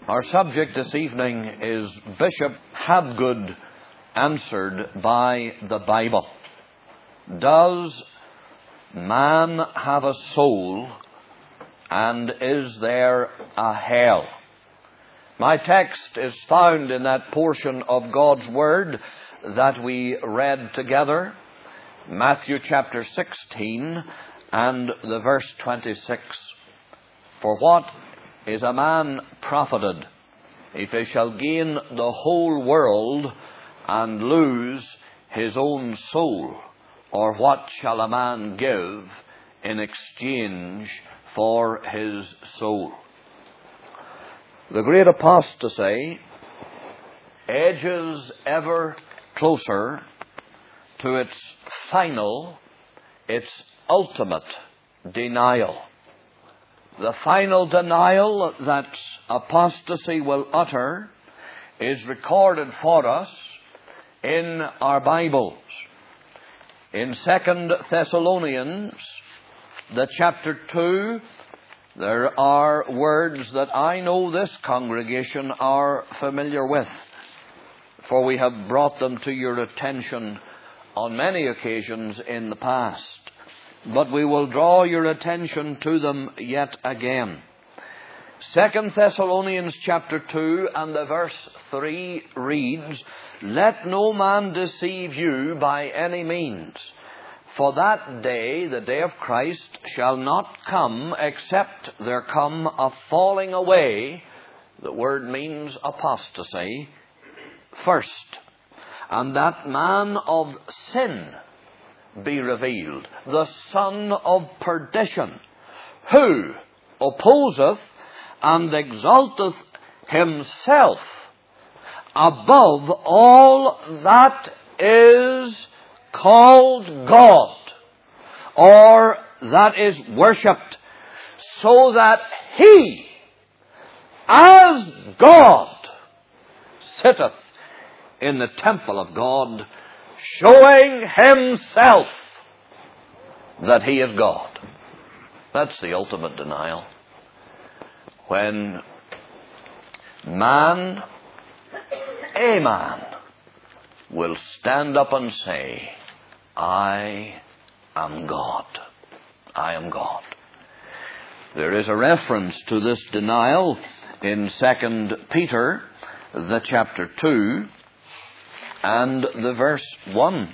Our subject this evening is Bishop Habgood answered by the Bible. Does man have a soul, and is there a hell? My text is found in that portion of God's Word that we read together, Matthew chapter 16 and the verse 26. For what is a man profited if he shall gain the whole world and lose his own soul? Or what shall a man give in exchange for his soul? The great apostasy edges ever closer to its final, its ultimate denial. The final denial that apostasy will utter is recorded for us in our Bibles. In 2 Thessalonians, the chapter 2, there are words that I know this congregation are familiar with, for we have brought them to your attention on many occasions in the past. But we will draw your attention to them yet again. 2 Thessalonians chapter 2 and the verse 3 reads, Let no man deceive you by any means, for that day, the day of Christ, shall not come except there come a falling away. The word means apostasy first. And that man of sin be revealed, the son of perdition, who opposeth and exalteth himself above all that is called God, or that is worshipped, so that he, as God, sitteth in the temple of God, showing himself that he is God. That's the ultimate denial. When a man, will stand up and say, I am God. I am God. There is a reference to this denial in 2 Peter, the chapter 2, and the verse 1.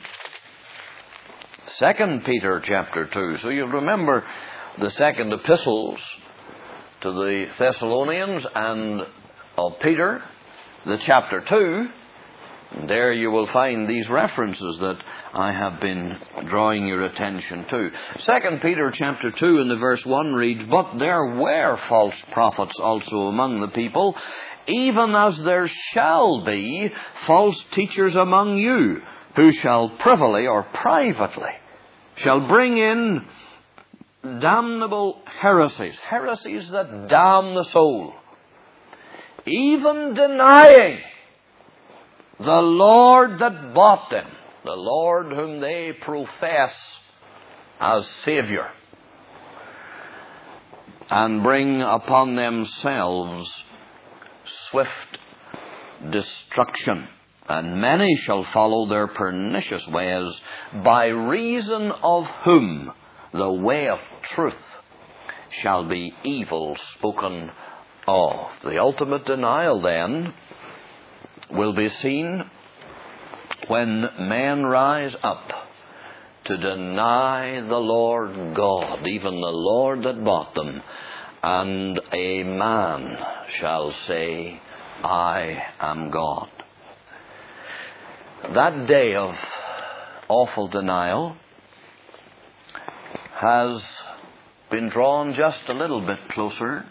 2 Peter chapter 2. So you'll remember the second epistles to the Thessalonians and of Peter, the chapter 2. There you will find these references that I have been drawing your attention to. 2 Peter chapter 2 and the verse 1 reads, But there were false prophets also among the people, even as there shall be false teachers among you, who shall privily or privately shall bring in damnable heresies, heresies that damn the soul, even denying the Lord that bought them, the Lord whom they profess as Savior, and bring upon themselves swift destruction. And many shall follow their pernicious ways, by reason of whom the way of truth shall be evil spoken of. The ultimate denial, then, will be seen when men rise up to deny the Lord God, even the Lord that bought them, and a man shall say, I am God. That day of awful denial has been drawn just a little bit closer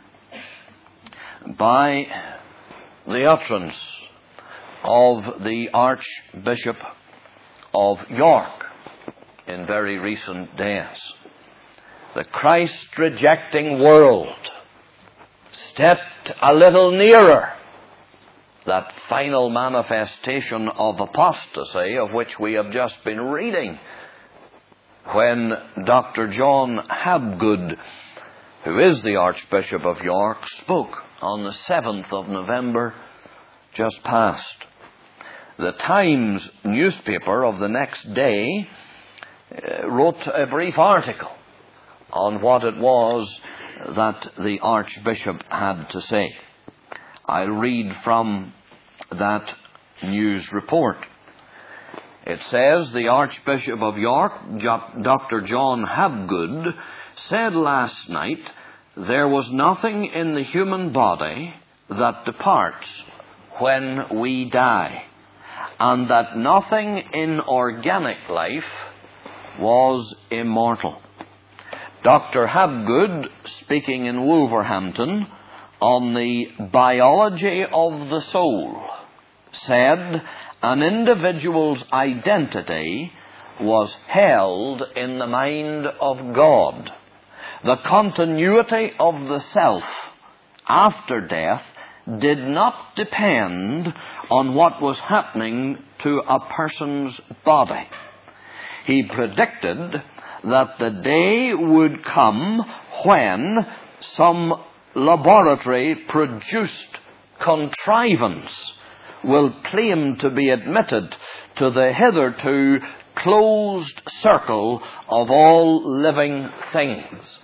by the utterance of the Archbishop of York in very recent days. The Christ-rejecting world stepped a little nearer that final manifestation of apostasy of which we have just been reading, when Dr. John Habgood, who is the Archbishop of York, spoke on the 7th of November just past. The Times newspaper of the next day wrote a brief article on what it was that the Archbishop had to say. I'll read from that news report. It says, the Archbishop of York, Dr. John Habgood, said last night, there was nothing in the human body that departs when we die, and that nothing in organic life was immortal. Dr. Habgood, speaking in Wolverhampton on the biology of the soul, said an individual's identity was held in the mind of God. The continuity of the self after death did not depend on what was happening to a person's body. He predicted that the day would come when some laboratory-produced contrivance will claim to be admitted to the hitherto closed circle of all living things.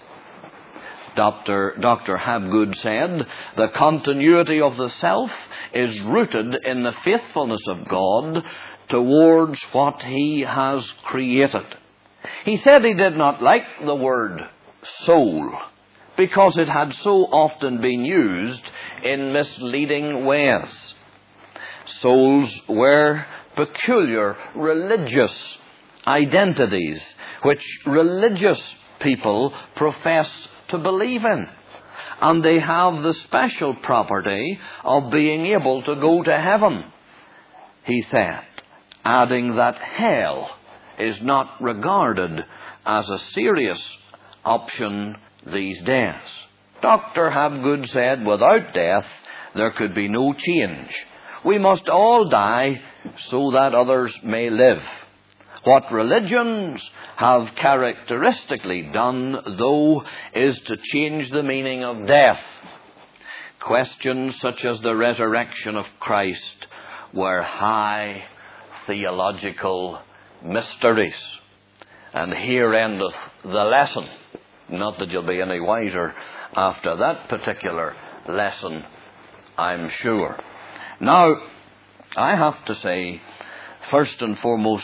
Dr. Habgood said, the continuity of the self is rooted in the faithfulness of God towards what He has created. He said he did not like the word soul because it had so often been used in misleading ways. Souls were peculiar religious identities which religious people profess to believe in. And they have the special property of being able to go to heaven, he said, adding that hell is not regarded as a serious option these days. Dr. Habgood said, without death there could be no change. We must all die so that others may live. What religions have characteristically done, though, is to change the meaning of death. Questions such as the resurrection of Christ were high theological mysteries. And here endeth the lesson. Not that you'll be any wiser after that particular lesson, I'm sure. Now, I have to say, first and foremost,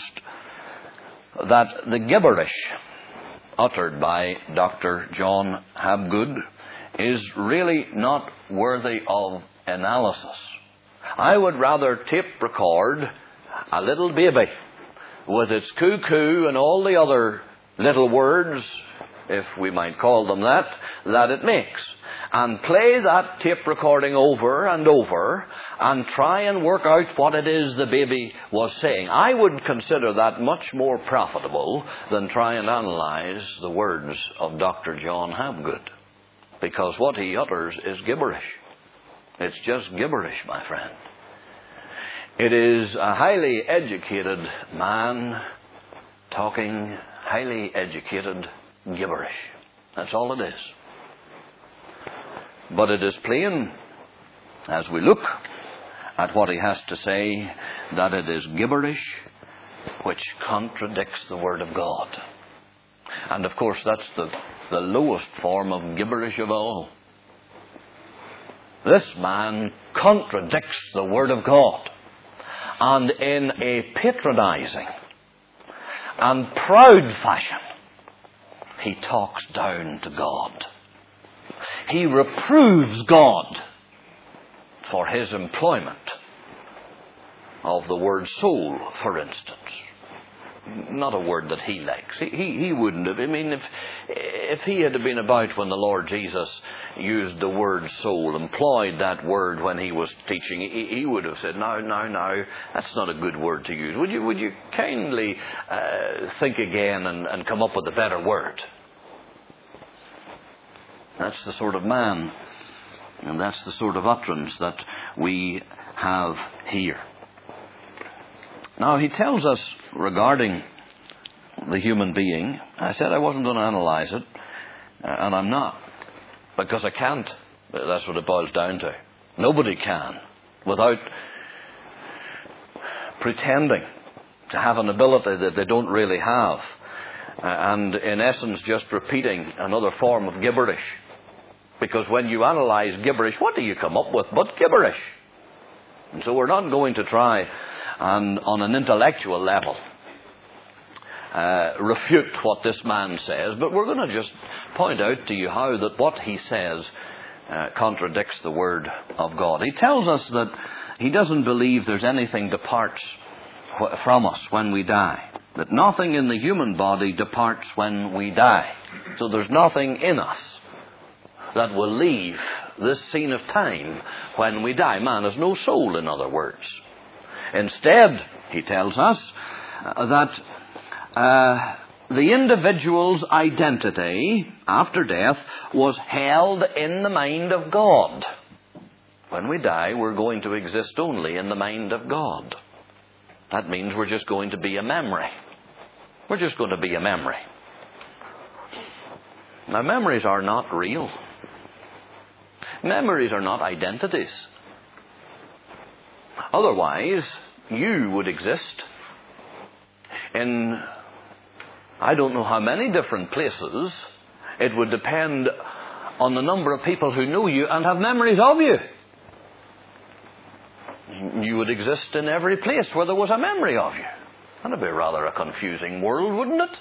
that the gibberish uttered by Dr. John Habgood is really not worthy of analysis. I would rather tape record a little baby with its cuckoo and all the other little words, if we might call them that it makes, and play that tape recording over and over and try and work out what it is the baby was saying. I would consider that much more profitable than try and analyze the words of Dr. John Habgood, because what he utters is gibberish. It's just gibberish, my friend. It is a highly educated man talking highly educated gibberish. That's all it is. But it is plain, as we look at what he has to say, that it is gibberish which contradicts the Word of God. And of course that's the lowest form of gibberish of all. This man contradicts the Word of God, and in a patronizing and proud fashion he talks down to God. He reproves God for his employment of the word soul, for instance. Not a word that he likes. He wouldn't have. I mean, if he had been about when the Lord Jesus used the word soul, employed that word when he was teaching, he would have said, no, that's not a good word to use. Would you kindly think again and come up with a better word? That's the sort of man, and that's the sort of utterance that we have here. Now, he tells us regarding the human being, I said I wasn't going to analyze it, and I'm not, because I can't. That's what it boils down to. Nobody can, without pretending to have an ability that they don't really have. And in essence, just repeating another form of gibberish. Because when you analyze gibberish, what do you come up with but gibberish? And so we're not going to try and, on an intellectual level, refute what this man says, but we're going to just point out to you how that what he says contradicts the Word of God. He tells us that he doesn't believe there's anything departs from us when we die. That nothing in the human body departs when we die. So there's nothing in us that will leave this scene of time when we die. Man has no soul, in other words. Instead, he tells us that the individual's identity after death was held in the mind of God. When we die, we're going to exist only in the mind of God. That means we're just going to be a memory. We're just going to be a memory. Now, memories are not real. Memories are not identities. Otherwise, you would exist in I don't know how many different places. It would depend on the number of people who know you and have memories of you. You would exist in every place where there was a memory of you. That'd be rather a confusing world, wouldn't it?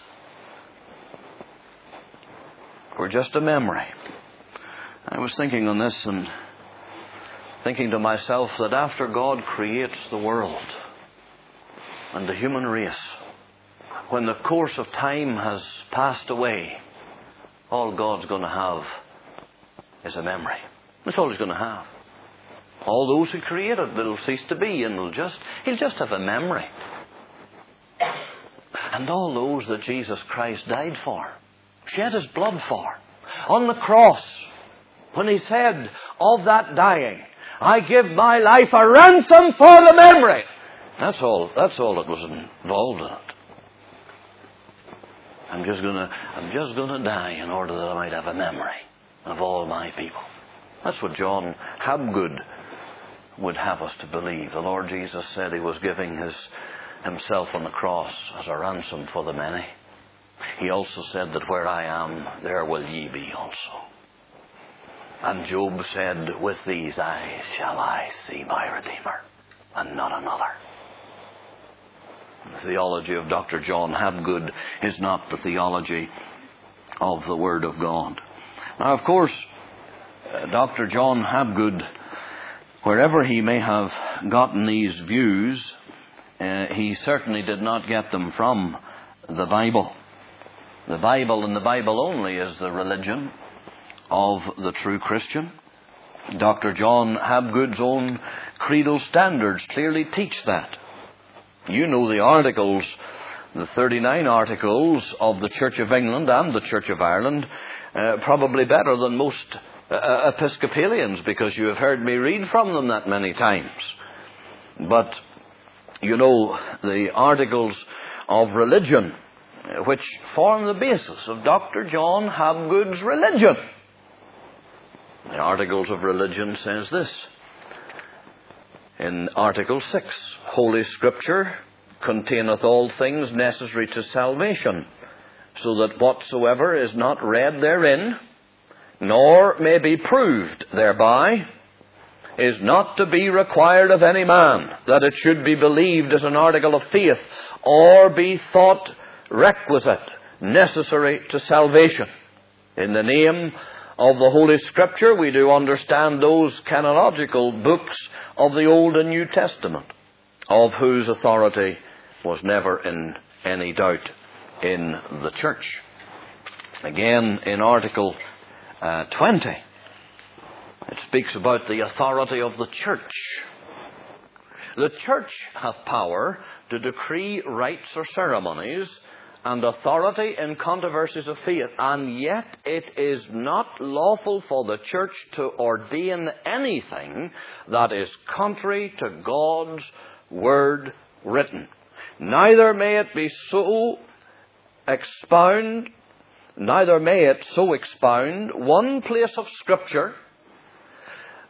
We're just a memory. I was thinking on this and thinking to myself that after God creates the world and the human race, when the course of time has passed away, all God's going to have is a memory. That's all He's going to have. All those who created will cease to be, and He'll just have a memory. And all those that Jesus Christ died for, shed His blood for, on the cross, when He said of that dying, I give my life a ransom for the memory. That's all that was involved in it. I'm just going to die in order that I might have a memory of all my people. That's what John Habgood would have us to believe. The Lord Jesus said He was giving Himself on the cross as a ransom for the many. He also said that where I am, there will ye be also. And Job said, with these eyes shall I see my Redeemer, and not another. The theology of Dr. John Habgood is not the theology of the Word of God. Now, of course, Dr. John Habgood, wherever he may have gotten these views, he certainly did not get them from the Bible. The Bible and the Bible only is the religion of the true Christian. Dr. John Habgood's own creedal standards clearly teach that. You know the articles, the 39 articles of the Church of England and the Church of Ireland, probably better than most Episcopalians, because you have heard me read from them that many times. But, you know, the articles of religion, which form the basis of Dr. John Habgood's religion. The Articles of Religion says this. In Article 6, Holy Scripture containeth all things necessary to salvation, so that whatsoever is not read therein, nor may be proved thereby, is not to be required of any man, that it should be believed as an article of faith, or be thought requisite, necessary to salvation. In the name of the Holy Scripture, we do understand those canonical books of the Old and New Testament, of whose authority was never in any doubt in the Church. Again, in Article 20, it speaks about the authority of the Church. The Church hath power to decree rites or ceremonies and authority in controversies of faith, and yet it is not lawful for the Church to ordain anything that is contrary to God's Word written. Neither may it so expound one place of Scripture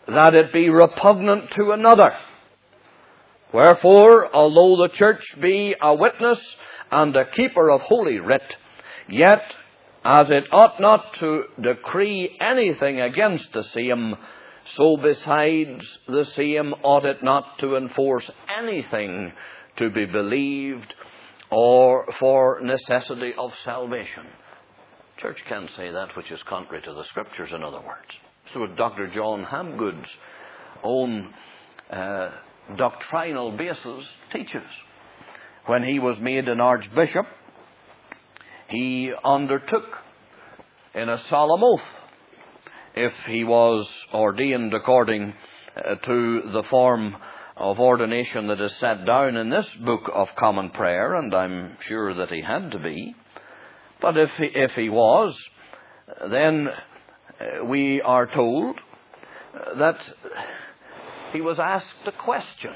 that it be repugnant to another. Wherefore, although the church be a witness and a keeper of Holy Writ, yet as it ought not to decree anything against the same, so besides the same ought it not to enforce anything to be believed or for necessity of salvation. Church can't say that which is contrary to the Scriptures, in other words. So what Dr. John Habgood's own doctrinal basis teaches. When he was made an archbishop, he undertook in a solemn oath, if he was ordained according to the form of ordination that is set down in this Book of Common Prayer, and I'm sure that he had to be. But if he was, then we are told that he was asked a question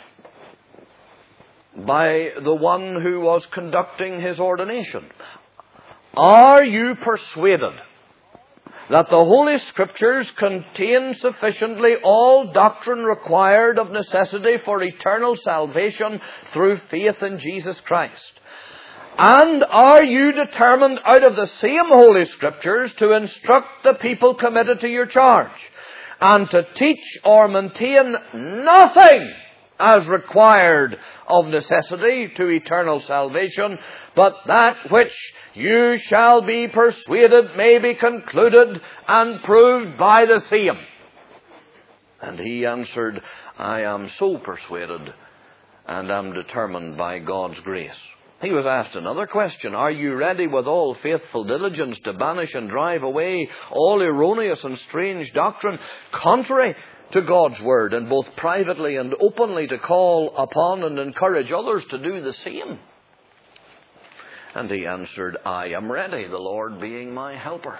by the one who was conducting his ordination. Are you persuaded that the Holy Scriptures contain sufficiently all doctrine required of necessity for eternal salvation through faith in Jesus Christ? And are you determined out of the same Holy Scriptures to instruct the people committed to your charge, and to teach or maintain nothing as required of necessity to eternal salvation, but that which you shall be persuaded may be concluded and proved by the same? And he answered, I am so persuaded, and am determined by God's grace. He was asked another question. Are you ready with all faithful diligence to banish and drive away all erroneous and strange doctrine contrary to God's Word, and both privately and openly to call upon and encourage others to do the same? And he answered, I am ready, the Lord being my helper.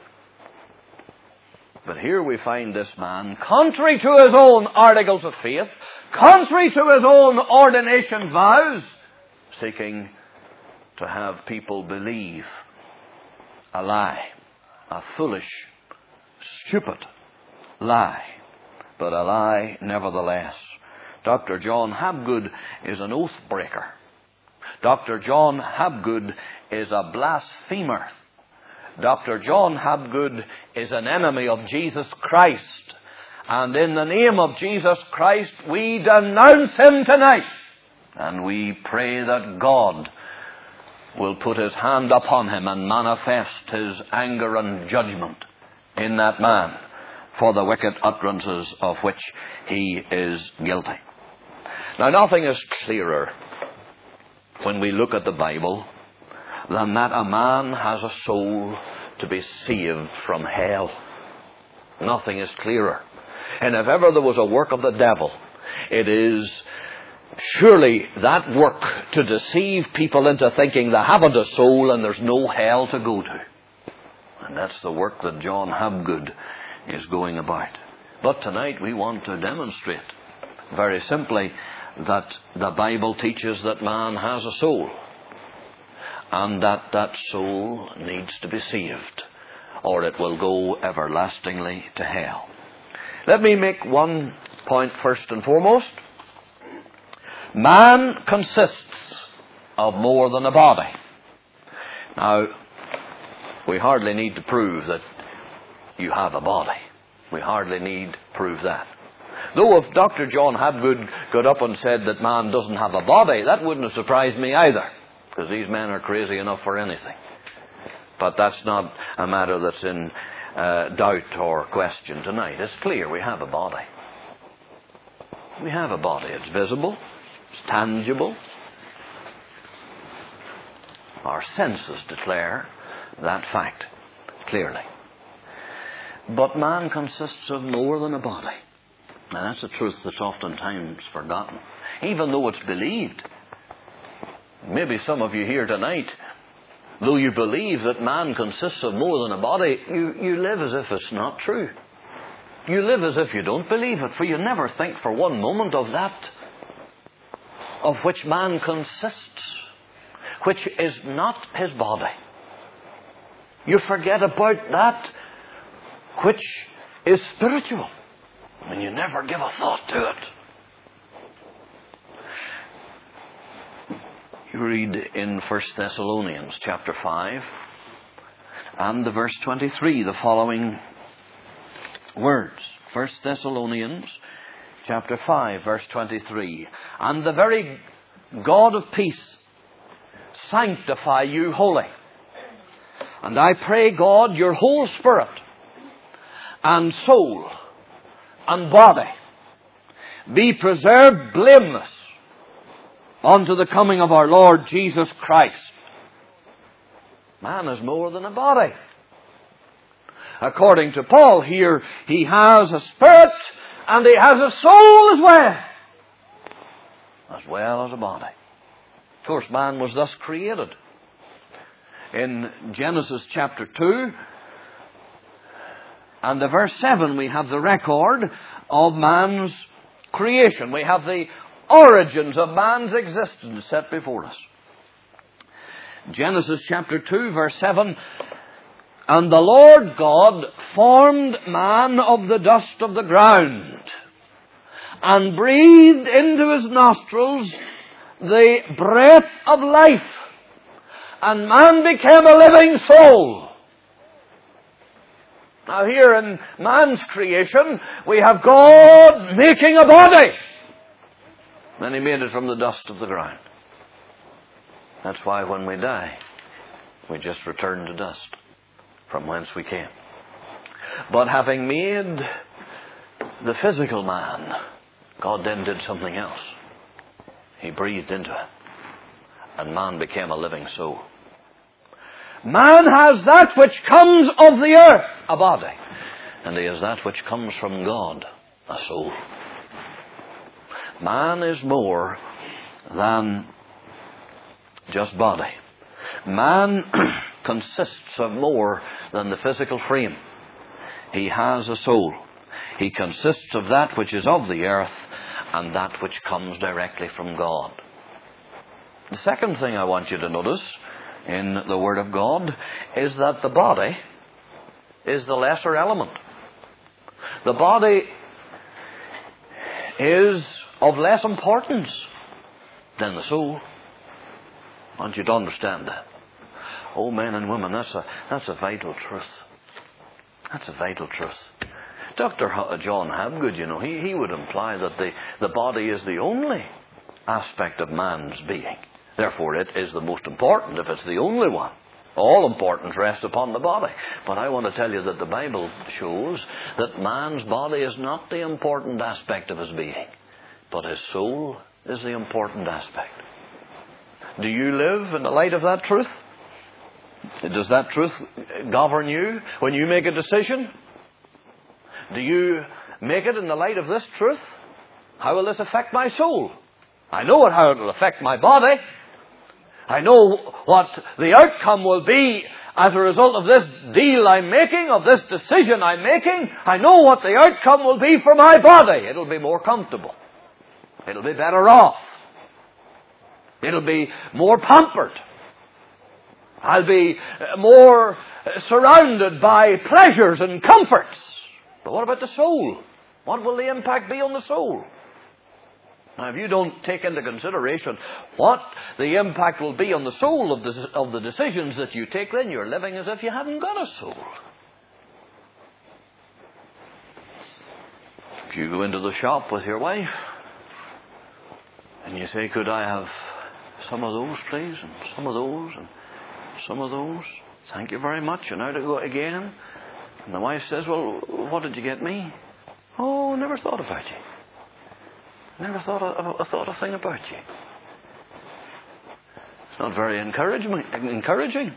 But here we find this man, contrary to his own articles of faith, contrary to his own ordination vows, seeking to have people believe a lie, a foolish, stupid lie, but a lie nevertheless. Dr. John Habgood is an oath breaker. Dr. John Habgood is a blasphemer. Dr. John Habgood is an enemy of Jesus Christ. And in the name of Jesus Christ, we denounce him tonight. And we pray that God will put his hand upon him and manifest his anger and judgment in that man for the wicked utterances of which he is guilty. Now, nothing is clearer when we look at the Bible than that a man has a soul to be saved from hell. Nothing is clearer. And if ever there was a work of the devil, it is surely that work to deceive people into thinking they haven't a soul and there's no hell to go to. And that's the work that John Habgood is going about. But tonight we want to demonstrate very simply that the Bible teaches that man has a soul, and that that soul needs to be saved, or it will go everlastingly to hell. Let me make one point first and foremost. Man consists of more than a body. Now, we hardly need to prove that you have a body. We hardly need to prove that. Though if Dr. John Habgood got up and said that man doesn't have a body, that wouldn't have surprised me either, because these men are crazy enough for anything. But that's not a matter that's in doubt or question tonight. It's clear we have a body. We have a body. It's visible. It's tangible. Our senses declare that fact clearly. But man consists of more than a body. Now, that's a truth that's oftentimes forgotten, even though it's believed. Maybe some of you here tonight, though you believe that man consists of more than a body, you live as if it's not true. You live as if you don't believe it, for you never think for one moment of that of which man consists, which is not his body. You forget about that which is spiritual. when you never give a thought to it. You read in 1 Thessalonians chapter 5 and the verse 23 the following words. 1 Thessalonians chapter 5 verse 23. And the very God of peace sanctify you wholly. And I pray God your whole spirit and soul and body be preserved blameless unto the coming of our Lord Jesus Christ. Man is more than a body. According to Paul here, he has a spirit and he has a soul as well as a body. Of course, man was thus created. In Genesis chapter 2 and the verse 7, we have the record of man's creation. We have the origins of man's existence set before us. Genesis chapter 2 verse 7. And the Lord God formed man of the dust of the ground and breathed into his nostrils the breath of life, and man became a living soul. Now here in man's creation, we have God making a body. And He made it from the dust of the ground. That's why when we die, we just return to dust from whence we came. But having made the physical man, God then did something else. He breathed into it, and man became a living soul. Man has that which comes of the earth, a body, and he has that which comes from God, a soul. Man is more than just body. Man consists of more than the physical frame. He has a soul. He consists of that which is of the earth and that which comes directly from God. The second thing I want you to notice in the Word of God is that the body is the lesser element. The body is of less importance than the soul. I want you to understand that. Oh, men and women, that's a vital truth. That's a vital truth. Dr. John Habgood, he would imply that the body is the only aspect of man's being. Therefore, it is the most important if it's the only one. All importance rests upon the body. But I want to tell you that the Bible shows that man's body is not the important aspect of his being, but his soul is the important aspect. Do you live in the light of that truth? Does that truth govern you when you make a decision? Do you make it in the light of this truth? How will this affect my soul? I know how it will affect my body. I know what the outcome will be as a result of this deal I'm making, of this decision I'm making. I know what the outcome will be for my body. It'll be more comfortable. It'll be better off. It'll be more pampered. I'll be more surrounded by pleasures and comforts. But what about the soul? What will the impact be on the soul? Now, if you don't take into consideration what the impact will be on the soul of the decisions that you take, then you're living as if you haven't got a soul. If you go into the shop with your wife and you say, could I have some of those, please, and some of those, and some of those? Thank you very much. And now to go again. And the wife says, well, what did you get me? Oh, never thought about you. Never thought a thing about you. It's not very encouraging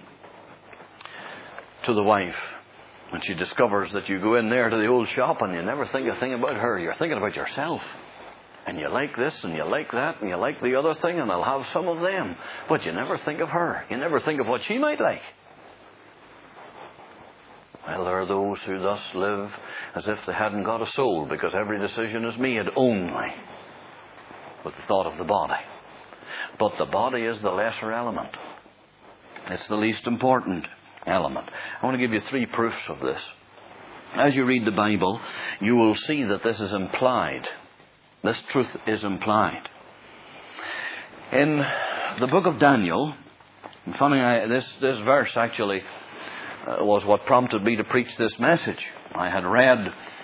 to the wife when she discovers that you go in there to the old shop and you never think a thing about her. You're thinking about yourself. And you like this and you like that and you like the other thing and I'll have some of them. But you never think of her. You never think of what she might like. Well, there are those who thus live as if they hadn't got a soul, because every decision is made only with the thought of the body. But the body is the lesser element. It's the least important element. I want to give you 3 proofs of this. as you read the Bible, you will see that this is implied. This truth is implied. In the book of Daniel, funny, this verse actually was what prompted me to preach this message. I had read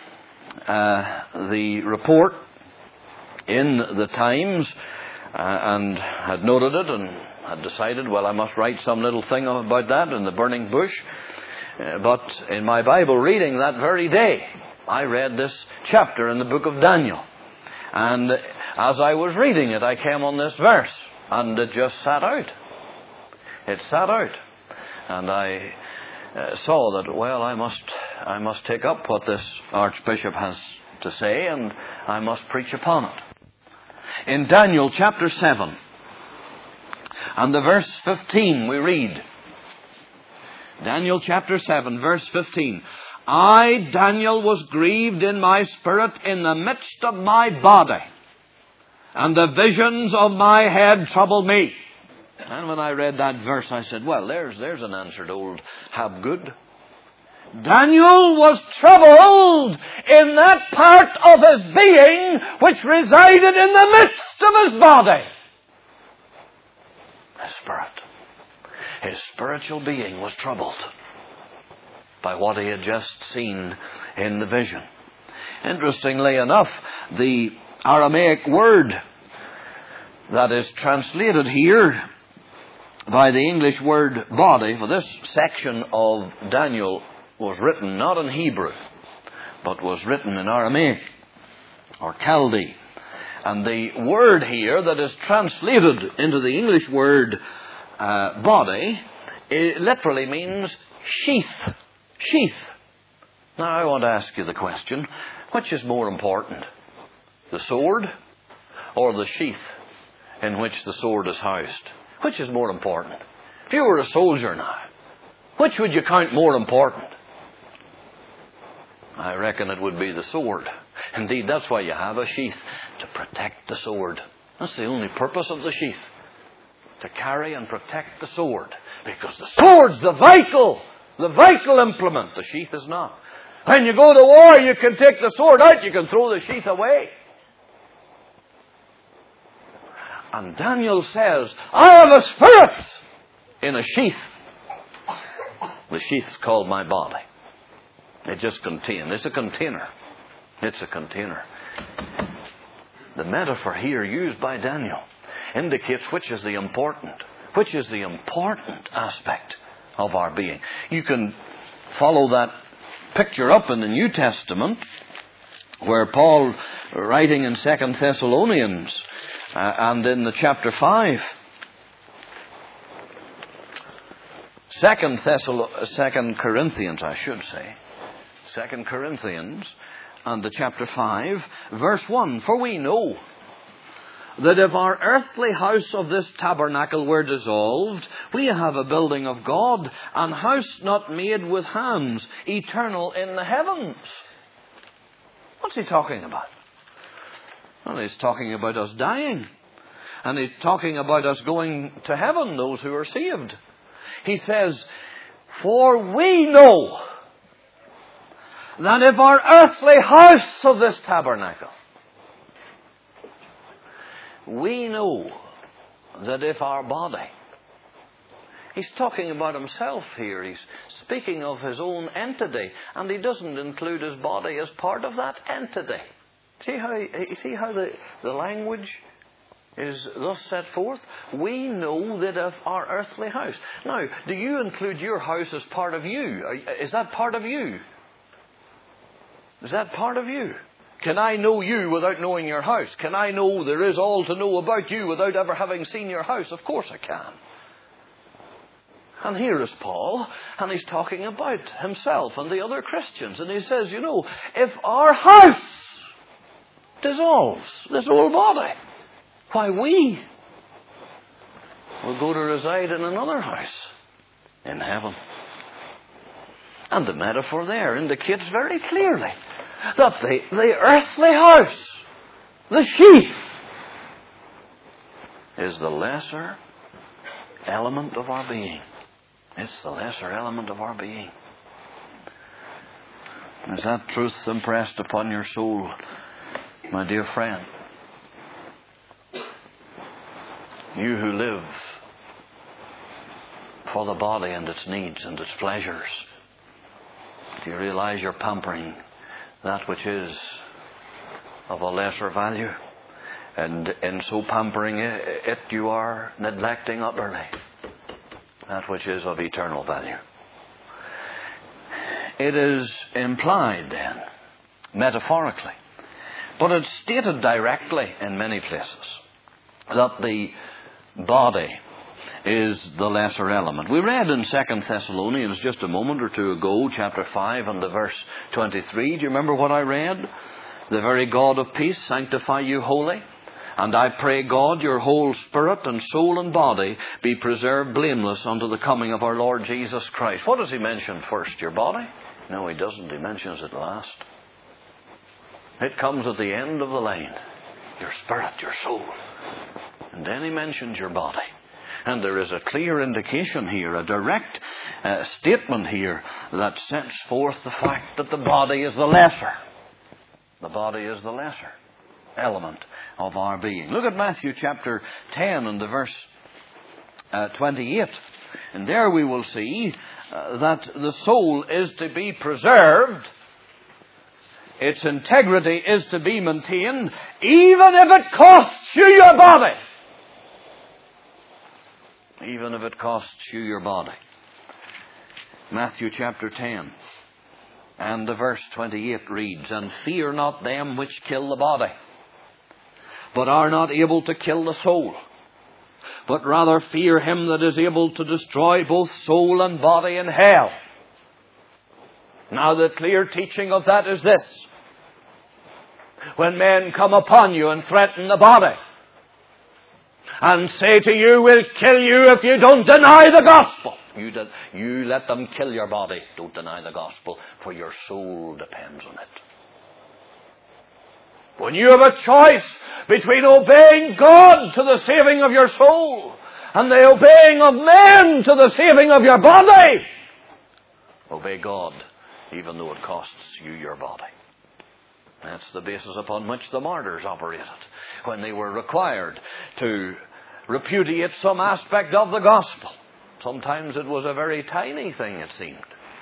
the report in the Times and had noted it and had decided, well, I must write some little thing about that in the burning bush. But in my Bible reading that very day, I read this chapter in the book of Daniel. And as I was reading it, I came on this verse, and it just sat out. It sat out. And I saw that, well, I must take up what this Archbishop has to say, and I must preach upon it. In Daniel chapter 7, and the verse 15, we read, Daniel chapter 7, verse 15. I, Daniel, was grieved in my spirit in the midst of my body, and the visions of my head troubled me. And when I read that verse, I said, well, there's an answer to old Habgood. Daniel was troubled in that part of his being which resided in the midst of his body. His spirit. His spiritual being was troubled by what he had just seen in the vision. Interestingly enough, the Aramaic word that is translated here by the English word body for this section of Daniel was written not in Hebrew, but was written in Aramaic or Chaldee. And the word here that is translated into the English word body, it literally means sheath. Sheath. Now I want to ask you the question, which is more important? The sword or the sheath in which the sword is housed? Which is more important? If you were a soldier now, which would you count more important? I reckon it would be the sword. Indeed, that's why you have a sheath, to protect the sword. That's the only purpose of the sheath. To carry and protect the sword. Because the sword's the vital implement. The sheath is not. When you go to war, you can take the sword out, you can throw the sheath away. And Daniel says, I have a spirit in a sheath. The sheath's called my body. It just contains. It's a container. It's a container. The metaphor here used by Daniel indicates which is the important aspect of our being. You can follow that picture up in the New Testament, where Paul, writing in 2 Thessalonians and in the chapter 5, 2 Corinthians, I should say, 2 Corinthians and the chapter 5, verse 1, for we know that if our earthly house of this tabernacle were dissolved, we have a building of God, an house not made with hands, eternal in the heavens. What's he talking about? Well, he's talking about us dying. And he's talking about us going to heaven, those who are saved. He says, for we know that if our earthly house of this tabernacle, we know that if our body, he's talking about himself here, he's speaking of his own entity, and he doesn't include his body as part of that entity. See how the language is thus set forth? We know that if our earthly house. Now, do you include your house as part of you? Is that part of you? Is that part of you? Can I know you without knowing your house? Can I know there is all to know about you without ever having seen your house? Of course I can. And here is Paul, and he's talking about himself and the other Christians. And he says, you know, if our house dissolves, this old body, why we will go to reside in another house in heaven. And the metaphor there indicates very clearly that the earthly house, the sheath, is the lesser element of our being. It's the lesser element of our being. Is that truth impressed upon your soul, my dear friend? You who live for the body and its needs and its pleasures, do you realize you're pampering that which is of a lesser value? And in so pampering it, you are neglecting utterly that which is of eternal value. It is implied then, metaphorically, but it's stated directly in many places, that the body is the lesser element. We read in 2 Thessalonians just a moment or two ago, chapter 5 and the verse 23. Do you remember what I read? The very God of peace sanctify you wholly. And I pray God your whole spirit and soul and body be preserved blameless unto the coming of our Lord Jesus Christ. What does he mention first? Your body? No, he doesn't. He mentions it last. It comes at the end of the line. Your spirit, your soul. And then he mentions your body. And there is a clear indication here, a direct statement here that sets forth the fact that the body is the lesser. The body is the lesser element of our being. Look at Matthew chapter 10 and the verse 28. And there we will see that the soul is to be preserved. Its integrity is to be maintained, even if it costs you your body. Even if it costs you your body. Matthew chapter 10 and the verse 28 reads, And fear not them which kill the body, but are not able to kill the soul, but rather fear him that is able to destroy both soul and body in hell. Now the clear teaching of that is this. When men come upon you and threaten the body, and say to you, we'll kill you if you don't deny the gospel. You let them kill your body. Don't deny the gospel, for your soul depends on it. When you have a choice between obeying God to the saving of your soul and the obeying of men to the saving of your body, obey God, even though it costs you your body. That's the basis upon which the martyrs operated when they were required to repudiate some aspect of the gospel. Sometimes it was a very tiny thing, it seemed.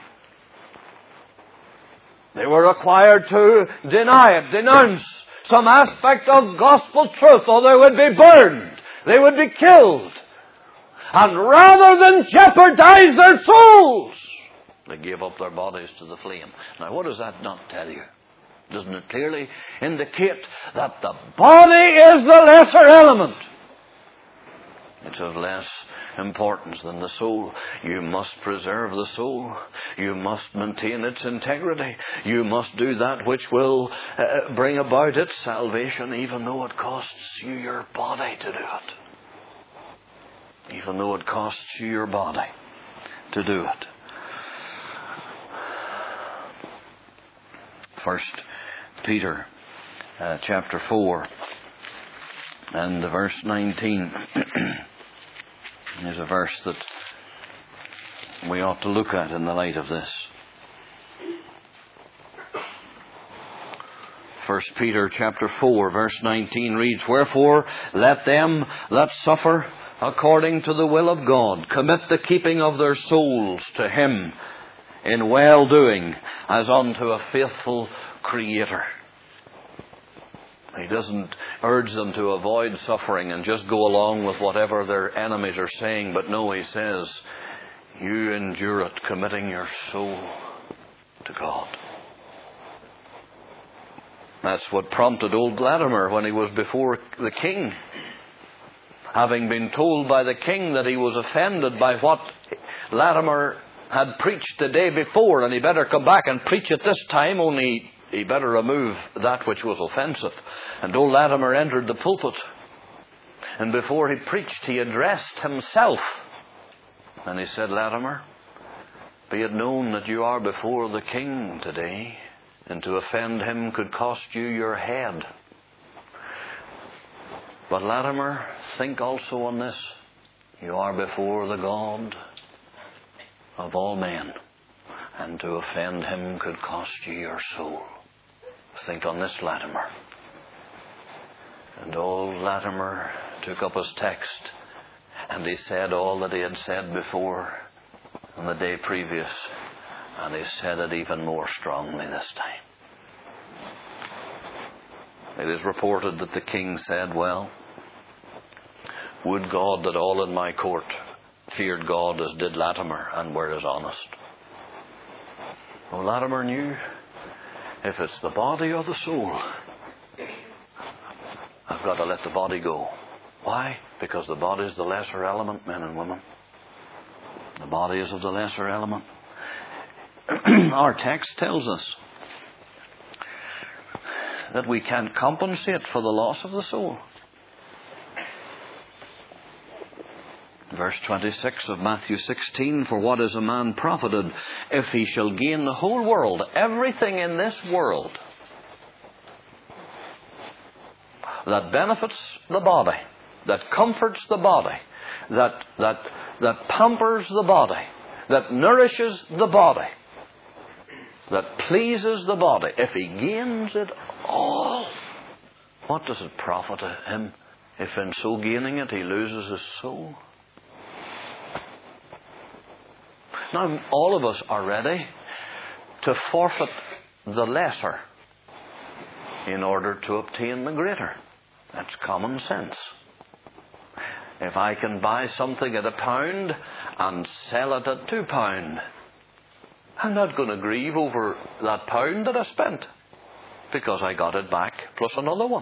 They were required to deny it, denounce some aspect of gospel truth, or they would be burned, they would be killed. And rather than jeopardize their souls, they gave up their bodies to the flame. Now, what does that not tell you? Doesn't it clearly indicate that the body is the lesser element? It's of less importance than the soul. You must preserve the soul. You must maintain its integrity. You must do that which will bring about its salvation, even though it costs you your body to do it. Even though it costs you your body to do it. 1 Peter chapter 4 and verse 19 is a verse that we ought to look at in the light of this. 1 Peter chapter 4 verse 19 reads, Wherefore let them that suffer according to the will of God commit the keeping of their souls to Him in well-doing as unto a faithful Creator. He doesn't urge them to avoid suffering and just go along with whatever their enemies are saying, but no, he says, you endure it, committing your soul to God. That's what prompted old Latimer when he was before the king. Having been told by the king that he was offended by what Latimer had preached the day before, and he better come back and preach it this time, only he better remove that which was offensive. And old Latimer entered the pulpit, and before he preached, he addressed himself. And he said, Latimer, be it known that you are before the king today, and to offend him could cost you your head. But Latimer, think also on this. You are before the God of all men. and to offend him could cost you your soul. Think on this Latimer. And old Latimer took up his text, and he said all that he had said before on the day previous, and he said it even more strongly this time. It is reported that the king said, well, would God that all in my court feared God as did Latimer and were as honest. Well, Latimer knew if it's the body or the soul, I've got to let the body go. Why? Because the body is the lesser element, men and women. The body is of the lesser element. Our text tells us that we can't compensate for the loss of the soul. Verse 26 of Matthew 16, for what is a man profited if he shall gain the whole world, everything in this world that benefits the body, that comforts the body, that pampers the body, that nourishes the body, that pleases the body, if he gains it all, what does it profit him if in so gaining it he loses his soul? Now, all of us are ready to forfeit the lesser in order to obtain the greater. That's common sense. If I can buy something at £1 and sell it at £2, I'm not going to grieve over that £1 that I spent, because I got it back plus another one.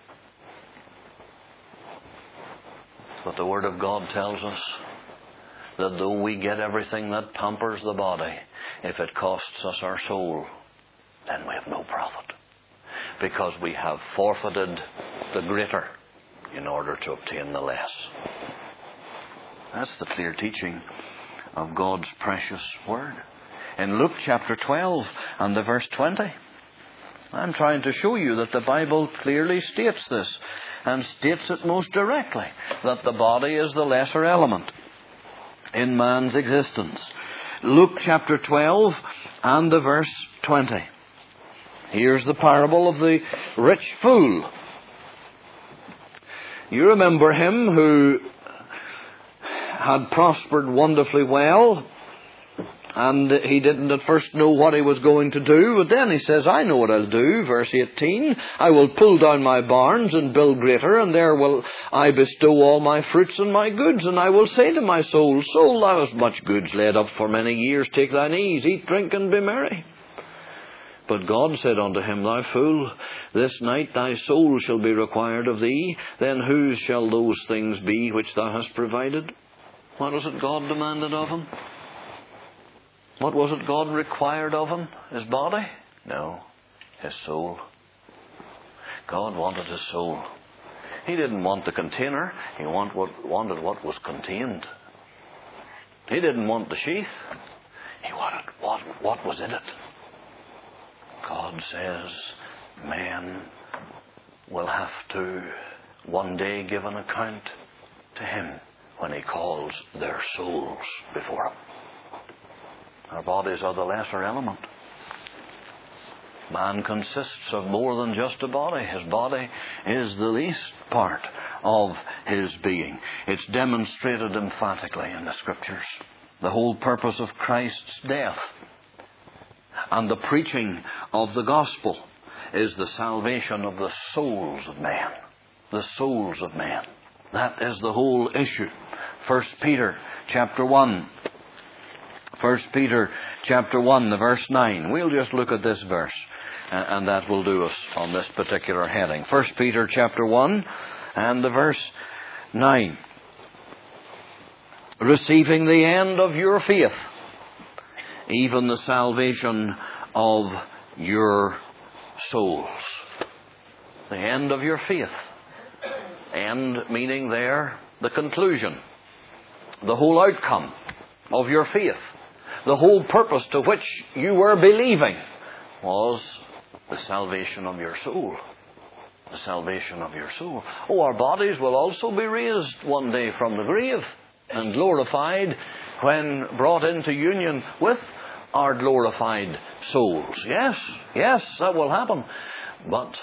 But the Word of God tells us that though we get everything that pampers the body, if it costs us our soul, then we have no profit, because we have forfeited the greater in order to obtain the less. That's the clear teaching of God's precious Word. In Luke chapter 12 and the verse 20, I'm trying to show you that the Bible clearly states this, and states it most directly, that the body is the lesser element in man's existence. Luke chapter 12 and the verse 20. Here's the parable of the rich fool. You remember him who had prospered wonderfully well, and he didn't at first know what he was going to do, but then he says, I know what I'll do. Verse 18, I will pull down my barns and build greater, and there will I bestow all my fruits and my goods. And I will say to my soul, soul, thou hast much goods laid up for many years. Take thine ease, eat, drink, and be merry. But God said unto him, thou fool, this night thy soul shall be required of thee. Then whose shall those things be which thou hast provided? What was it God demanded of him? What was it God required of him? His body? No, his soul. God wanted his soul. He didn't want the container. He wanted what was contained. He didn't want the sheath. He wanted what was in it. God says men will have to one day give an account to him when he calls their souls before him. Our bodies are the lesser element. Man consists of more than just a body. His body is the least part of his being. It's demonstrated emphatically in the Scriptures. The whole purpose of Christ's death and the preaching of the gospel is the salvation of the souls of man. The souls of man. That is the whole issue. 1 Peter chapter 1. 1 Peter chapter 1, the verse 9. We'll just look at this verse, and that will do us on this particular heading. 1 Peter chapter 1 and the verse 9. Receiving the end of your faith, even the salvation of your souls. The end of your faith. End meaning there the conclusion, the whole outcome of your faith. The whole purpose to which you were believing was the salvation of your soul. The salvation of your soul. Oh, our bodies will also be raised one day from the grave and glorified when brought into union with our glorified souls. Yes, that will happen. But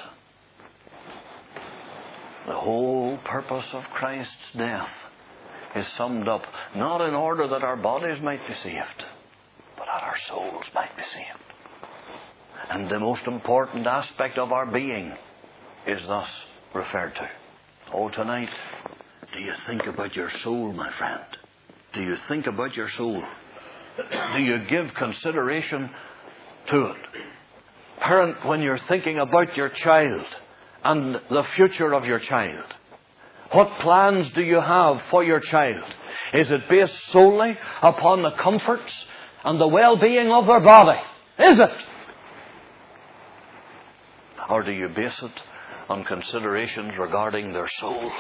the whole purpose of Christ's death is summed up not in order that our bodies might be saved, but that our souls might be saved. And the most important aspect of our being is thus referred to. Oh, tonight, do you think about your soul, my friend? Do you think about your soul? Do you give consideration to it? Parent, when you're thinking about your child and the future of your child, what plans do you have for your child? Is it based solely upon the comforts and the well-being of their body? Is it? Or do you base it on considerations regarding their soul?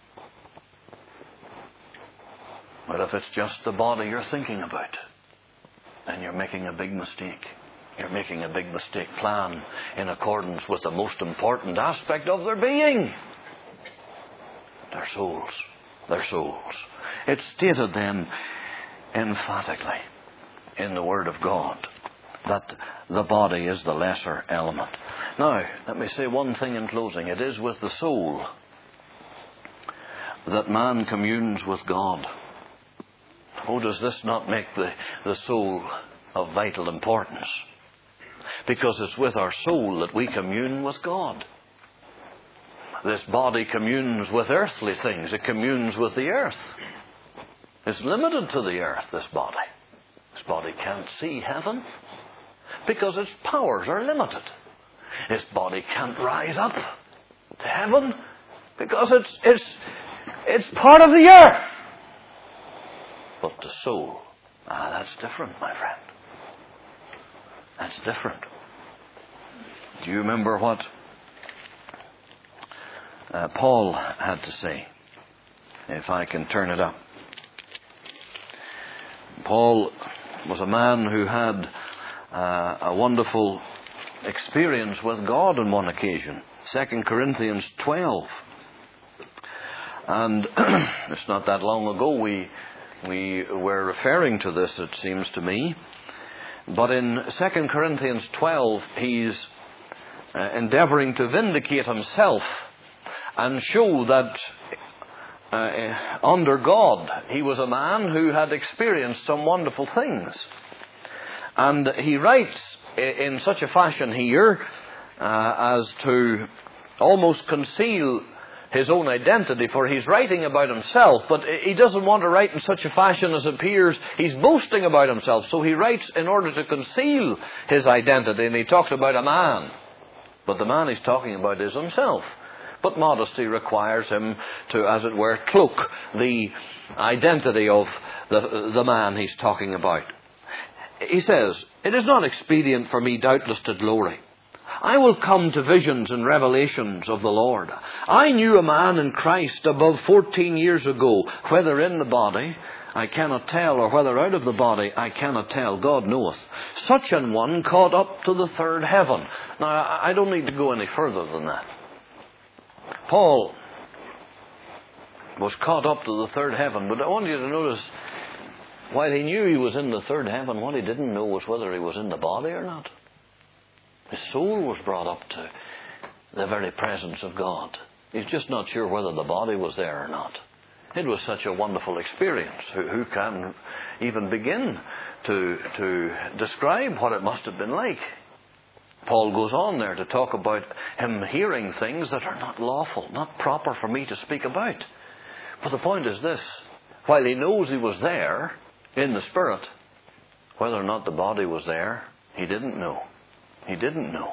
But if it's just the body you're thinking about, then you're making a big mistake. You're making a big mistake. Plan in accordance with the most important aspect of their being. Their souls. Their souls. It's stated then emphatically in the Word of God that the body is the lesser element. Now, let me say one thing in closing. It is with the soul that man communes with God. Oh, does this not make the soul of vital importance? Because it's with our soul that we commune with God. This body communes with earthly things. It communes with the earth. It's limited to the earth, this body. This body can't see heaven because its powers are limited. This body can't rise up to heaven because it's part of the earth. But the soul, that's different, my friend. That's different. Do you remember what Paul had to say? If I can turn it up. Paul was a man who had a wonderful experience with God on one occasion. 2 Corinthians 12. And it's not that long ago we were referring to this, it seems to me. But in 2 Corinthians 12, he's endeavouring to vindicate himself and show that under God he was a man who had experienced some wonderful things. And he writes in such a fashion here as to almost conceal his own identity, for he's writing about himself, but he doesn't want to write in such a fashion as appears he's boasting about himself. So he writes in order to conceal his identity, and he talks about a man. But the man he's talking about is himself. But modesty requires him to, as it were, cloak the identity of the man he's talking about. He says, "It is not expedient for me doubtless to glory. I will come to visions and revelations of the Lord. I knew a man in Christ above 14 years ago, whether in the body, I cannot tell, or whether out of the body, I cannot tell. God knoweth. Such an one caught up to the third heaven." Now, I don't need to go any further than that. Paul was caught up to the third heaven, but I want you to notice, while he knew he was in the third heaven, what he didn't know was whether he was in the body or not. His soul was brought up to the very presence of God. He's just not sure whether the body was there or not. It was such a wonderful experience. Who can even begin to describe what it must have been like? Paul goes on there to talk about him hearing things that are not lawful, not proper for me to speak about. But the point is this: while he knows he was there in the Spirit, whether or not the body was there, he didn't know. He didn't know.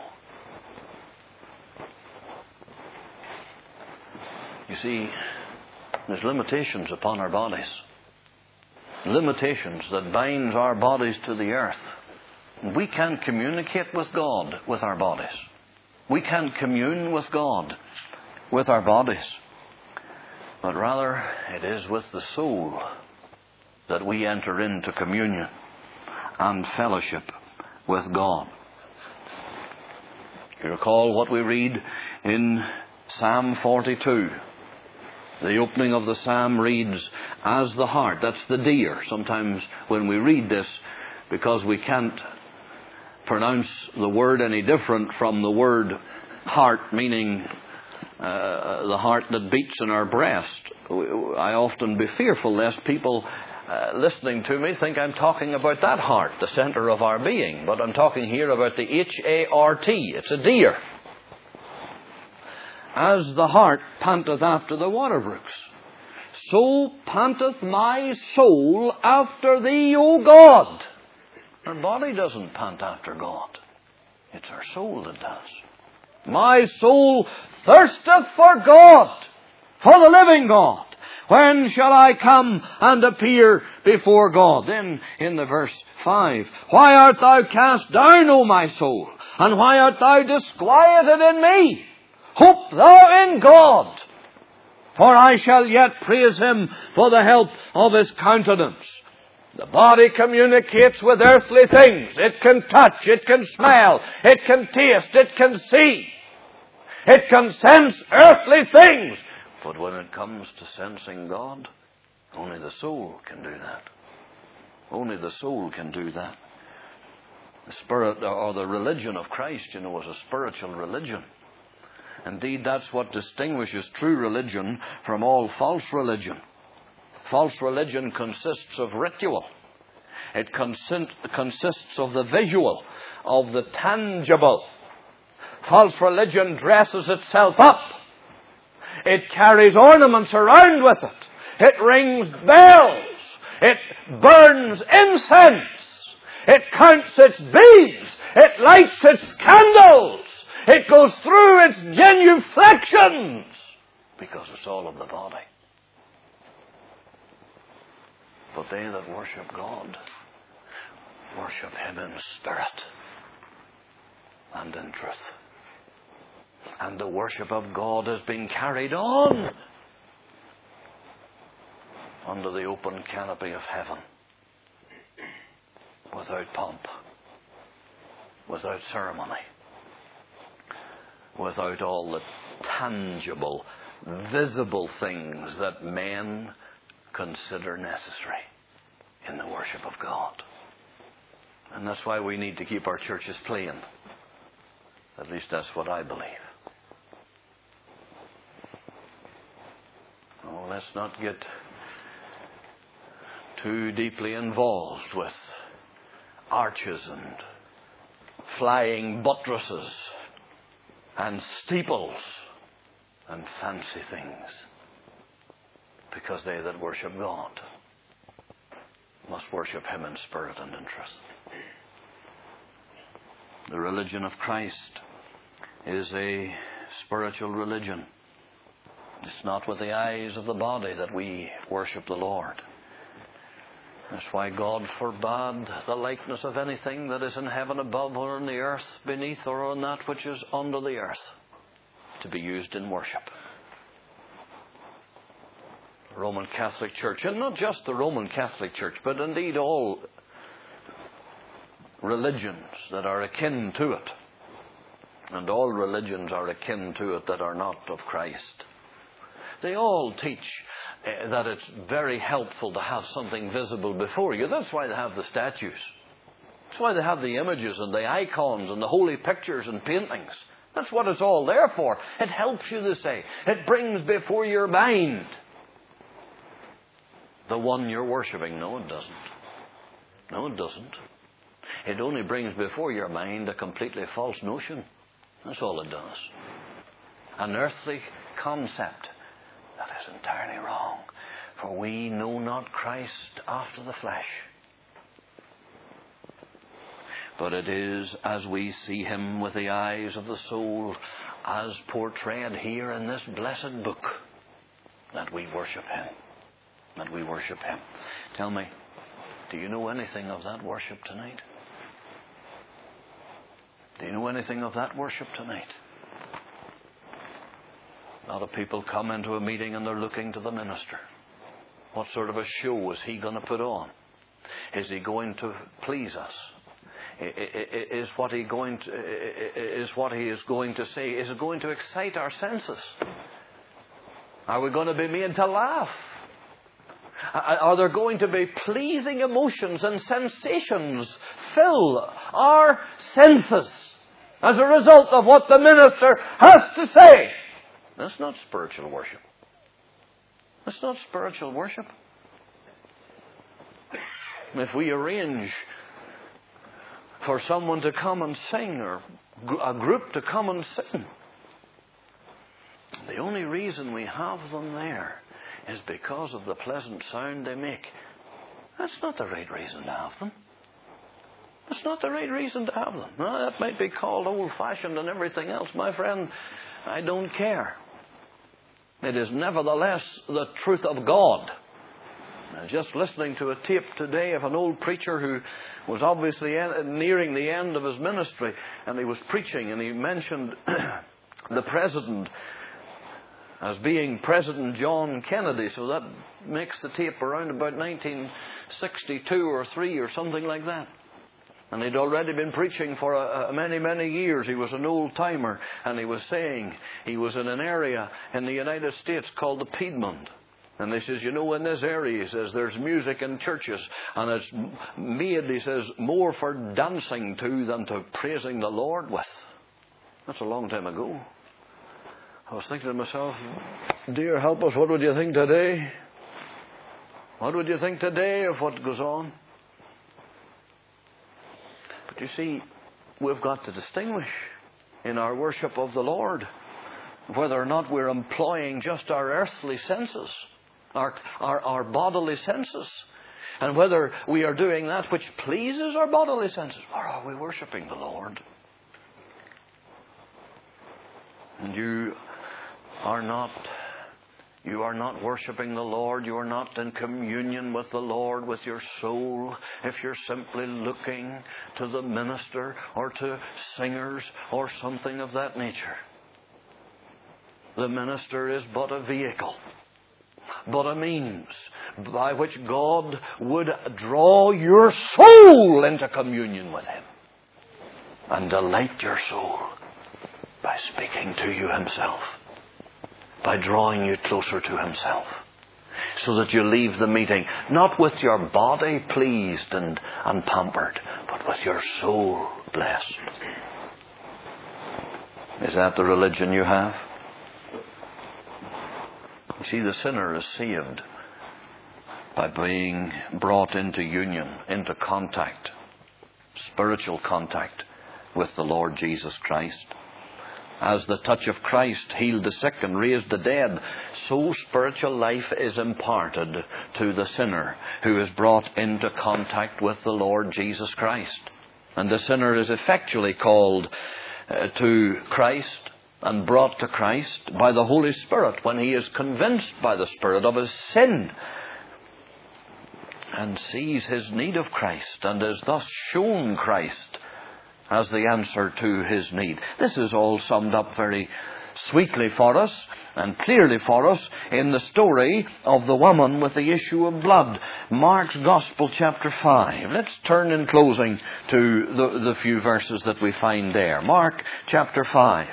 You see, there's limitations upon our bodies. Limitations that binds our bodies to the earth. We can't communicate with God with our bodies. We can't commune with God with our bodies. But rather, it is with the soul that we enter into communion and fellowship with God. You recall what we read in Psalm 42. The opening of the psalm reads, "As the hart," that's the deer. Sometimes when we read this, because we can't pronounce the word any different from the word heart, meaning the heart that beats in our breast. I often be fearful lest people listening to me think I'm talking about that heart, the center of our being. But I'm talking here about the H-A-R-T. It's a deer. As the heart panteth after the water brooks, so panteth my soul after thee, O God. Our body doesn't pant after God. It's our soul that does. My soul thirsteth for God, for the living God. When shall I come and appear before God? Then in the verse 5, why art thou cast down, O my soul? And why art thou disquieted in me? Hope thou in God, for I shall yet praise Him for the help of His countenance. The body communicates with earthly things. It can touch, it can smell, it can taste, it can see. It can sense earthly things. But when it comes to sensing God, only the soul can do that. Only the soul can do that. The spirit or the religion of Christ, is a spiritual religion. Indeed, that's what distinguishes true religion from all false religion. False religion consists of ritual. It consists of the visual, of the tangible. False religion dresses itself up. It carries ornaments around with it. It rings bells. It burns incense. It counts its beads. It lights its candles. It goes through its genuflections because it's all of the body. But they that worship God worship Him in spirit and in truth. And the worship of God is being carried on under the open canopy of heaven, without pomp, without ceremony, without all the tangible, visible things that men consider necessary in the worship of God. And that's why we need to keep our churches clean. At least that's what I believe. Oh, let's not get too deeply involved with arches and flying buttresses and steeples and fancy things, because they that worship God must worship Him in spirit and in truth. The religion of Christ is a spiritual religion. It's not with the eyes of the body that we worship the Lord. That's why God forbade the likeness of anything that is in heaven above or in the earth beneath or on that which is under the earth to be used in worship. The Roman Catholic Church, and not just the Roman Catholic Church, but indeed all religions that are akin to it, and all religions are akin to it that are not of Christ. They all teach that it's very helpful to have something visible before you. That's why they have the statues. That's why they have the images and the icons and the holy pictures and paintings. That's what it's all there for. It helps you, they say. It brings before your mind the one you're worshipping. No, it doesn't. No, it doesn't. It only brings before your mind a completely false notion. That's all it does. An earthly concept that is entirely wrong. For we know not Christ after the flesh. But it is as we see Him with the eyes of the soul, as portrayed here in this blessed book, that we worship Him. That we worship Him. Tell me, do you know anything of that worship tonight? Do you know anything of that worship tonight? A lot of people come into a meeting and they're looking to the minister. What sort of a show is he going to put on? Is he going to please us? Is what he is going to say, is it going to excite our senses? Are we going to be made to laugh? are there going to be pleasing emotions and sensations fill our senses as a result of what the minister has to say? That's not spiritual worship. That's not spiritual worship. If we arrange for someone to come and sing, or a group to come and sing, the only reason we have them there is because of the pleasant sound they make. That's not the right reason to have them. That's not the right reason to have them. Now, that might be called old-fashioned and everything else. My friend, I don't care. It is nevertheless the truth of God. I was just listening to a tape today of an old preacher who was obviously nearing the end of his ministry, and he was preaching, and he mentioned the president as being President John Kennedy. So that makes the tape around about 1962 or 3 or something like that. And he'd already been preaching for many, many years. He was an old-timer, and he was saying he was in an area in the United States called the Piedmont. And he says, you know, in this area, he says, there's music in churches, and it's made, he says, more for dancing to than to praising the Lord with. That's a long time ago. I was thinking to myself, dear help us, what would you think today? What would you think today of what goes on? But you see, we've got to distinguish in our worship of the Lord whether or not we're employing just our earthly senses, our bodily senses, and whether we are doing that which pleases our bodily senses, or are we worshipping the Lord? And you are not worshipping the Lord. You are not in communion with the Lord with your soul if you're simply looking to the minister or to singers or something of that nature. The minister is but a vehicle, but a means by which God would draw your soul into communion with Him and delight your soul by speaking to you Himself, by drawing you closer to Himself, so that you leave the meeting not with your body pleased and pampered, but with your soul blessed. Is that the religion you have? You see, the sinner is saved by being brought into union, into contact, spiritual contact with the Lord Jesus Christ. As the touch of Christ healed the sick and raised the dead, so spiritual life is imparted to the sinner who is brought into contact with the Lord Jesus Christ. And the sinner is effectually called to Christ and brought to Christ by the Holy Spirit when he is convinced by the Spirit of his sin and sees his need of Christ and is thus shown Christ as the answer to his need. This is all summed up very sweetly for us and clearly for us in the story of the woman with the issue of blood. Mark's Gospel, chapter 5. Let's turn in closing to the few verses that we find there. Mark, chapter 5.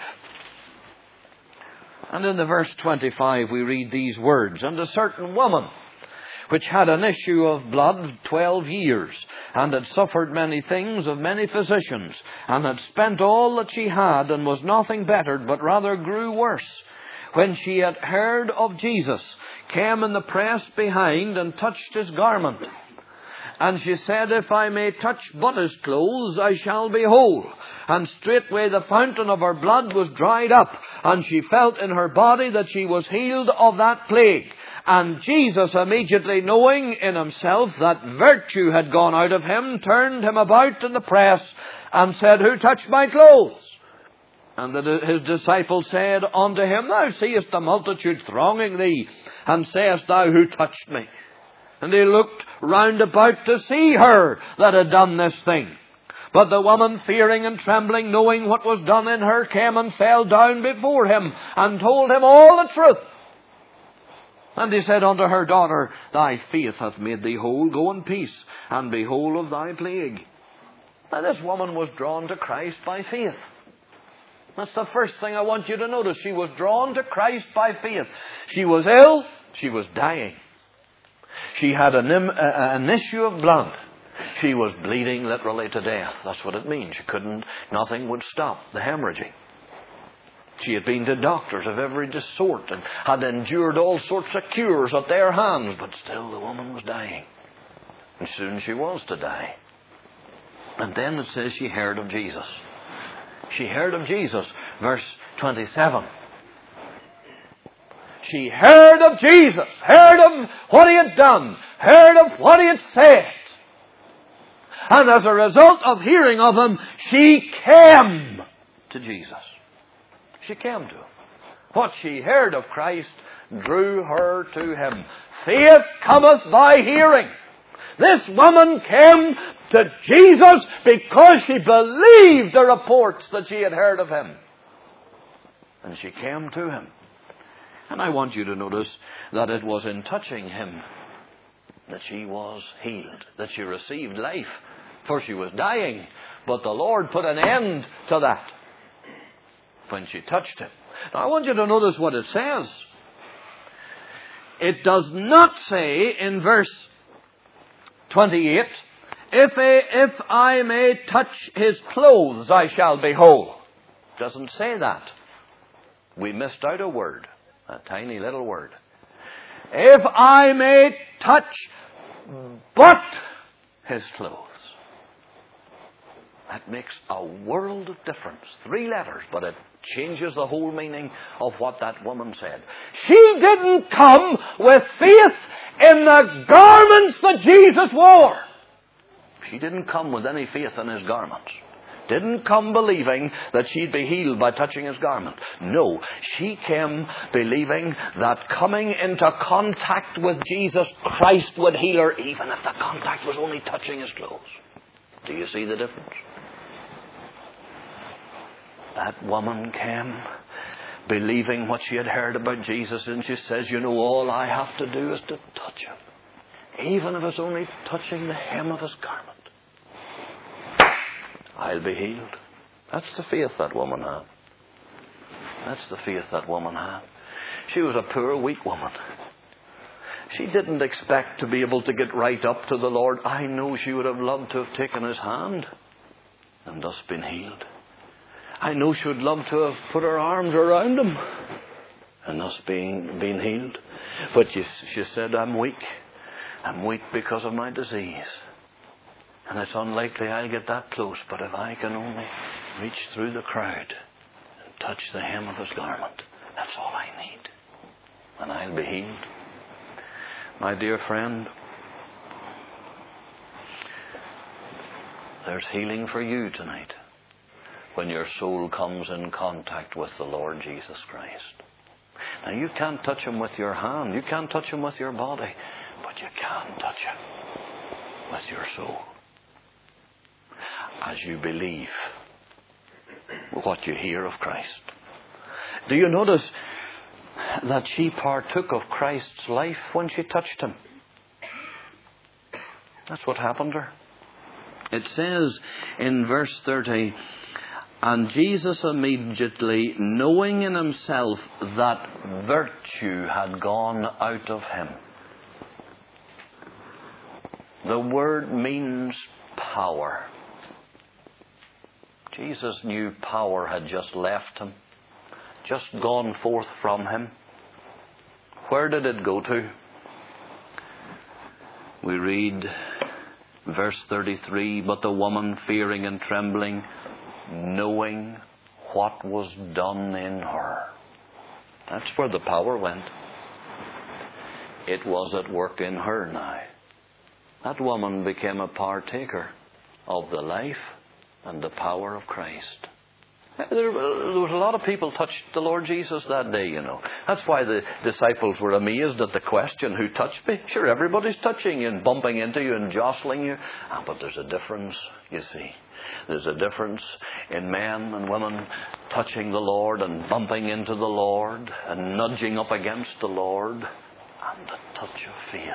And in the verse 25 we read these words, "And a certain woman, which had an issue of blood 12 years, and had suffered many things of many physicians, and had spent all that she had, and was nothing bettered, but rather grew worse, when she had heard of Jesus, came in the press behind, and touched his garment. And she said, If I may touch but his clothes, I shall be whole. And straightway the fountain of her blood was dried up, and she felt in her body that she was healed of that plague. And Jesus, immediately knowing in himself that virtue had gone out of him, turned him about in the press, and said, Who touched my clothes? And his disciples said unto him, Thou seest the multitude thronging thee, and sayest thou, Who touched me? And he looked round about to see her that had done this thing. But the woman, fearing and trembling, knowing what was done in her, came and fell down before him, and told him all the truth. And he said unto her, Daughter, thy faith hath made thee whole. Go in peace, and be whole of thy plague. Now this woman was drawn to Christ by faith. That's the first thing I want you to notice. She was drawn to Christ by faith. She was ill. She was dying. She had an issue of blood. She was bleeding literally to death. That's what it means. Nothing would stop the hemorrhaging. She had been to doctors of every sort and had endured all sorts of cures at their hands, but still the woman was dying. And soon she was to die. And then it says she heard of Jesus. She heard of Jesus. Verse 27. She heard of Jesus, heard of what He had done, heard of what He had said. And as a result of hearing of Him, she came to Jesus. She came to Him. What she heard of Christ drew her to Him. Faith cometh by hearing. This woman came to Jesus because she believed the reports that she had heard of Him. And she came to Him. And I want you to notice that it was in touching Him that she was healed, that she received life. For she was dying, but the Lord put an end to that when she touched Him. Now I want you to notice what it says. It does not say in verse 28, if I may touch His clothes, I shall be whole. It doesn't say that. We missed out a word, a tiny little word. If I may touch but His clothes. That makes a world of difference. 3 letters, but it changes the whole meaning of what that woman said. She didn't come with faith in the garments that Jesus wore. She didn't come with any faith in His garments. Didn't come believing that she'd be healed by touching His garment. No, she came believing that coming into contact with Jesus Christ would heal her, even if the contact was only touching His clothes. Do you see the difference? That woman came believing what she had heard about Jesus, and she says, you know, all I have to do is to touch Him. Even if it's only touching the hem of His garment. I'll be healed. That's the faith that woman had. That's the faith that woman had. She was a poor, weak woman. She didn't expect to be able to get right up to the Lord. I know she would have loved to have taken His hand and thus been healed. I know she would love to have put her arms around Him and thus been healed. But she said, I'm weak. I'm weak because of my disease. And it's unlikely I'll get that close. But if I can only reach through the crowd and touch the hem of His garment, that's all I need. And I'll be healed. My dear friend, there's healing for you tonight when your soul comes in contact with the Lord Jesus Christ. Now you can't touch Him with your hand, you can't touch Him with your body, but you can touch Him with your soul. As you believe what you hear of Christ. Do you notice that she partook of Christ's life when she touched Him? That's what happened to her. It says in verse 30, and Jesus immediately, knowing in Himself that virtue had gone out of Him. The word means power. Jesus knew power had just left Him, just gone forth from Him. Where did it go to? We read verse 33, but the woman, fearing and trembling, knowing what was done in her. That's where the power went. It was at work in her now. That woman became a partaker of the life and the power of Christ. There was a lot of people touched the Lord Jesus that day, you know. That's why the disciples were amazed at the question, who touched me? Sure, everybody's touching you and bumping into you and jostling you. But there's a difference, you see. There's a difference in men and women touching the Lord and bumping into the Lord and nudging up against the Lord, and the touch of faith.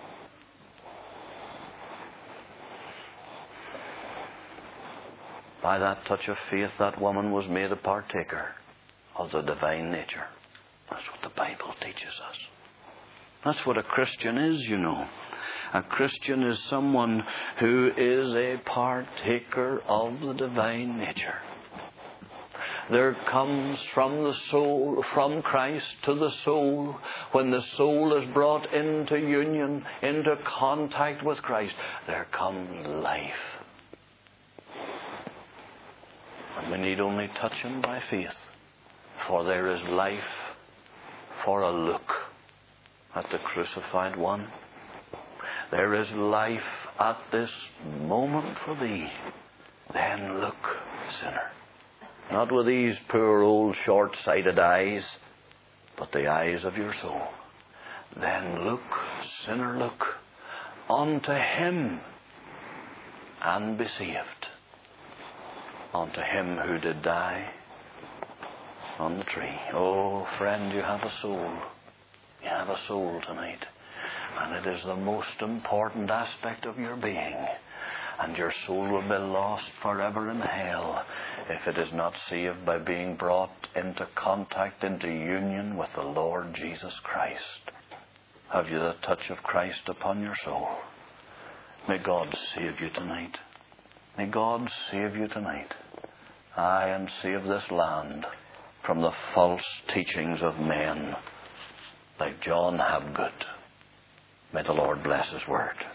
By that touch of faith, that woman was made a partaker of the divine nature. That's what the Bible teaches us. That's what a Christian is, you know. A Christian is someone who is a partaker of the divine nature. There comes from the soul, from Christ to the soul, when the soul is brought into union, into contact with Christ, there comes life. And we need only touch Him by faith, for there is life for a look at the crucified one. There is life at this moment for thee. Then look, sinner. Not with these poor old short-sighted eyes, but the eyes of your soul. Then look, sinner, look unto Him and be saved. Unto Him who did die on the tree. Oh, friend, you have a soul. You have a soul tonight. And it is the most important aspect of your being. And your soul will be lost forever in hell if it is not saved by being brought into contact, into union with the Lord Jesus Christ. Have you the touch of Christ upon your soul? May God save you tonight. May God save you tonight. Aye, and save this land from the false teachings of men like John Habgood. May the Lord bless His word.